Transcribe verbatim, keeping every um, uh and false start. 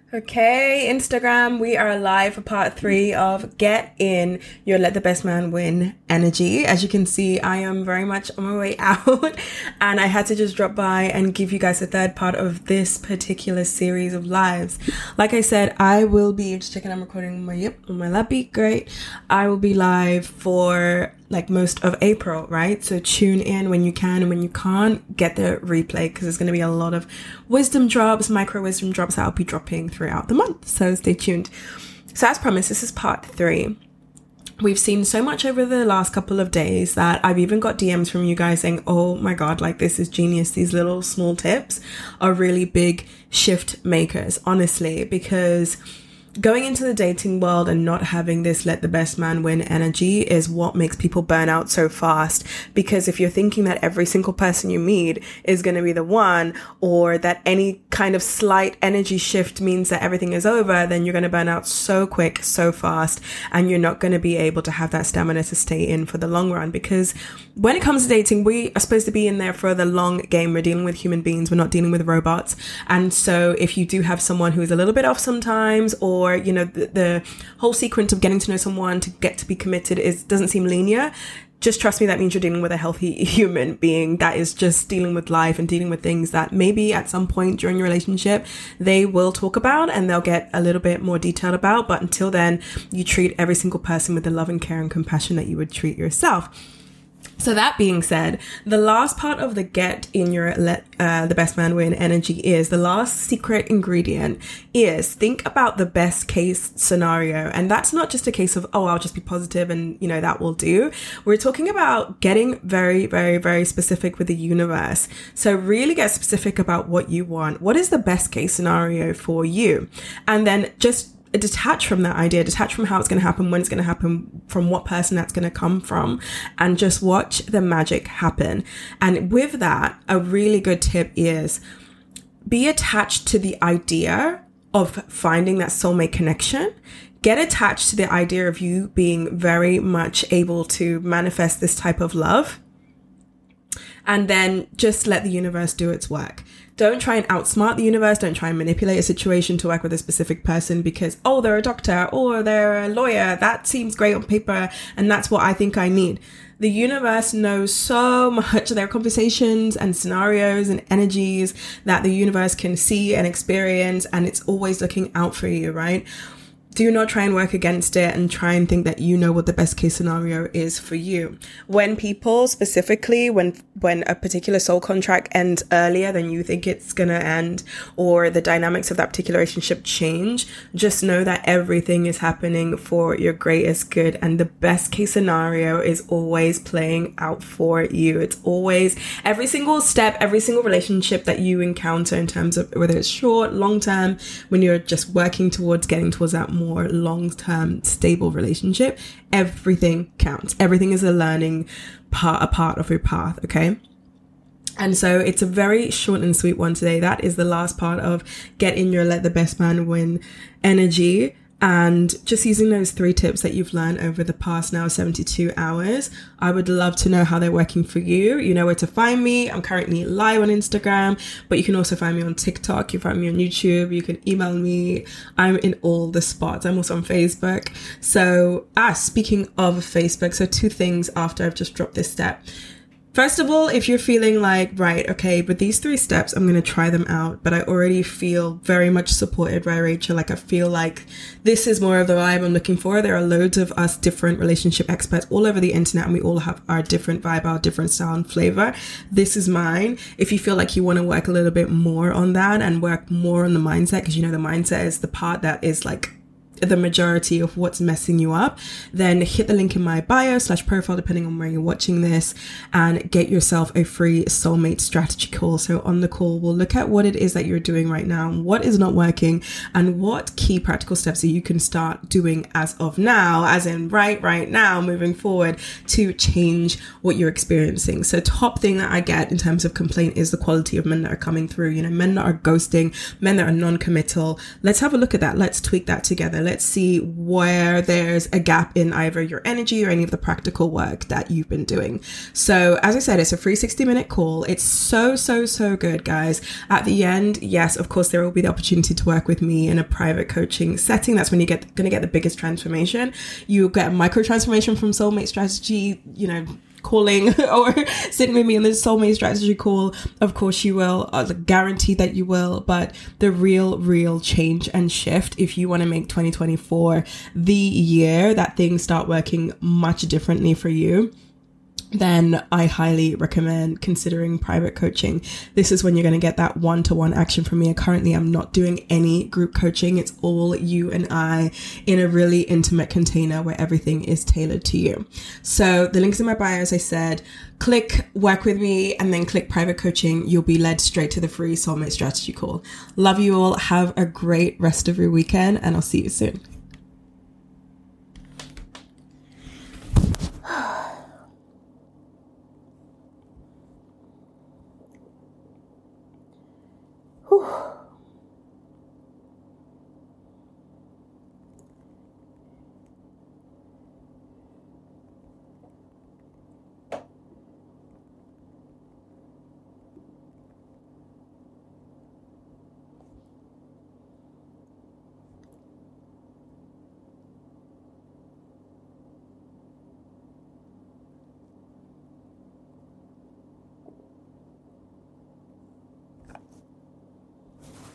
Okay, Instagram, we are live for part three of Get In Your Let the Best Man Win energy. As you can see, I am very much on my way out and I had to just drop by and give you guys the third part of this particular series of lives. Like I said, I will be, just checking I'm recording on my, yep, on my laptop, great. I will be live for like most of April, right? So tune in when you can, and when you can't, get the replay because there's going to be a lot of wisdom drops, micro wisdom drops that I'll be dropping throughout the month. So stay tuned. So as promised, this is part three. We've seen so much over the last couple of days that I've even got D Ms from you guys saying, oh my God, like this is genius. These little small tips are really big shift makers, honestly, because going into the dating world and not having this let the best man win energy is what makes people burn out so fast. Because if you're thinking that every single person you meet is going to be the one, or that any kind of slight energy shift means that everything is over, then you're going to burn out so quick, so fast, and you're not going to be able to have that stamina to stay in for the long run. Because when it comes to dating, we are supposed to be in there for the long game. We're dealing with human beings. We're not dealing with robots. And so if you do have someone who's a little bit off sometimes, or Or, you know, the, the whole sequence of getting to know someone to get to be committed is doesn't seem linear. Just trust me, that means you're dealing with a healthy human being that is just dealing with life and dealing with things that maybe at some point during your relationship they will talk about and they'll get a little bit more detailed about. But until then, you treat every single person with the love and care and compassion that you would treat yourself. So that being said, the last part of the get in your let uh, the best man win energy is the last secret ingredient is think about the best case scenario. And that's not just a case of, oh, I'll just be positive and, you know, that will do. We're talking about getting very, very, very specific with the universe. So really get specific about what you want. What is the best case scenario for you? And then just detach from that idea, detach from how it's going to happen, when it's going to happen, from what person that's going to come from, and just watch the magic happen. And with that, a really good tip is be attached to the idea of finding that soulmate connection. Get attached to the idea of you being very much able to manifest this type of love. And then just let the universe do its work. Don't try and outsmart the universe. Don't try and manipulate a situation to work with a specific person because, oh, they're a doctor or they're a lawyer. That seems great on paper. And that's what I think I need. The universe knows so much. There are conversations and scenarios and energies that the universe can see and experience. And it's always looking out for you, right? Do not try and work against it and try and think that you know what the best case scenario is for you. When people specifically, when when a particular soul contract ends earlier than you think it's going to end, or the dynamics of that particular relationship change, just know that everything is happening for your greatest good. And the best case scenario is always playing out for you. It's always every single step, every single relationship that you encounter in terms of whether it's short, long term, when you're just working towards getting towards that more long-term stable relationship, everything counts. Everything is a learning part, a part of your path. Okay. And so it's a very short and sweet one today. That is the last part of get in your let the best man win energy. And just using those three tips that you've learned over the past now seventy-two hours, I would love to know how they're working for you. You know where to find me. I'm currently live on Instagram, but you can also find me on TikTok. You can find me on YouTube. You can email me. I'm in all the spots. I'm also on Facebook. So, ah, speaking of Facebook, so two things after I've just dropped this step. First of all, if you're feeling like, right, okay, but these three steps, I'm going to try them out, but I already feel very much supported by Rachel. Like I feel like this is more of the vibe I'm looking for. There are loads of us different relationship experts all over the internet, and we all have our different vibe, our different style and flavor. This is mine. If you feel like you want to work a little bit more on that and work more on the mindset, because you know the mindset is the part that is like the majority of what's messing you up, then hit the link in my bio slash profile, depending on where you're watching this, and get yourself a free soulmate strategy call. So on the call, we'll look at what it is that you're doing right now, what is not working, and what key practical steps that you can start doing as of now, as in right, right now, moving forward to change what you're experiencing. So top thing that I get in terms of complaint is the quality of men that are coming through, you know, men that are ghosting, men that are non-committal. Let's have a look at that. Let's tweak that together. let's see where there's a gap in either your energy or any of the practical work that you've been doing. So as I said, it's a free sixty minute call. It's so, so, so good, guys. At the end, yes, of course, there will be the opportunity to work with me in a private coaching setting. That's when you get going to get the biggest transformation. You get a micro transformation from Soulmate Strategy, you know, calling or sitting with me in the Soulmate Strategy call. Of course you will, I guarantee that you will, but the real real change and shift, if you want to make twenty twenty-four the year that things start working much differently for you, then I highly recommend considering private coaching. This is when you're going to get that one-to-one action from me. Currently, I'm not doing any group coaching. It's all you and I in a really intimate container where everything is tailored to you. So the link's in my bio, as I said. Click work with me and then click private coaching. You'll be led straight to the free Soulmate Strategy call. Love you all. Have a great rest of your weekend and I'll see you soon. Whew.